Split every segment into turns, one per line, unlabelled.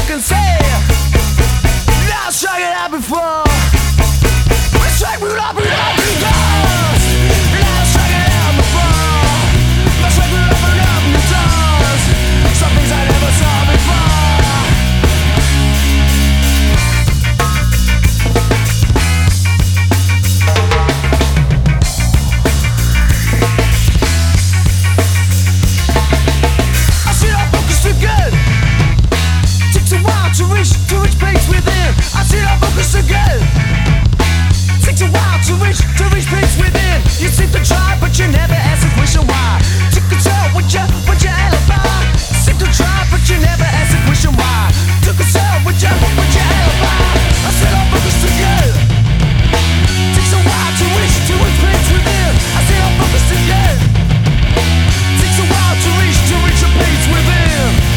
can say. Now strike it out before. We strike it up, it up, it does. Now strike it out before. Now strike it up, it does. Some things I never saw before. To reach peaks within, I see that focus again. Takes a while to reach peaks within. You seem to try, but you never ask the question why. You can tell what your alibi. Seem to try, but you never ask the question why. You can tell what your alibi. I see that focus again. Takes a while to reach peaks within. I see that focus again. Takes a while to reach your peaks within.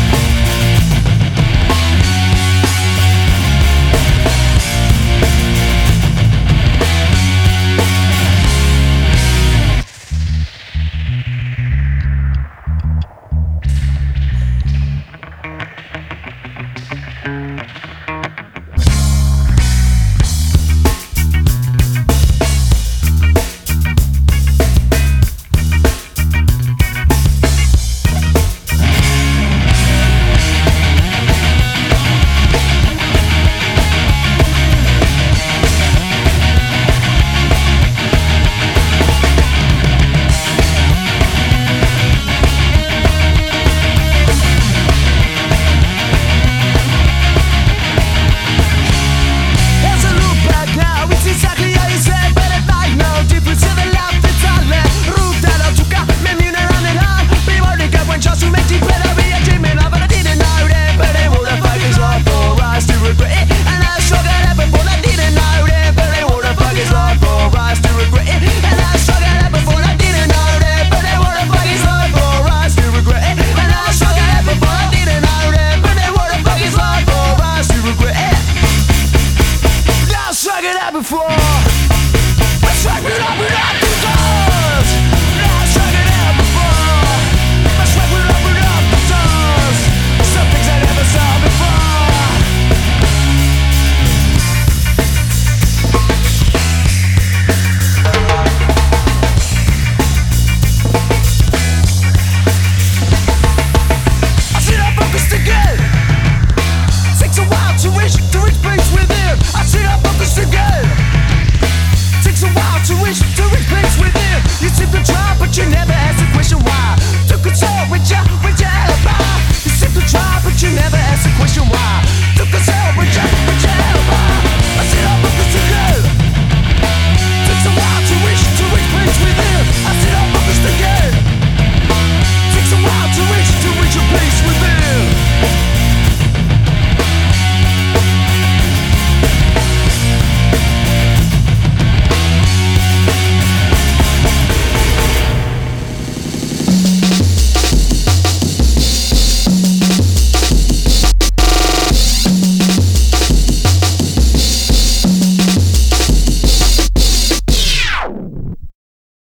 Before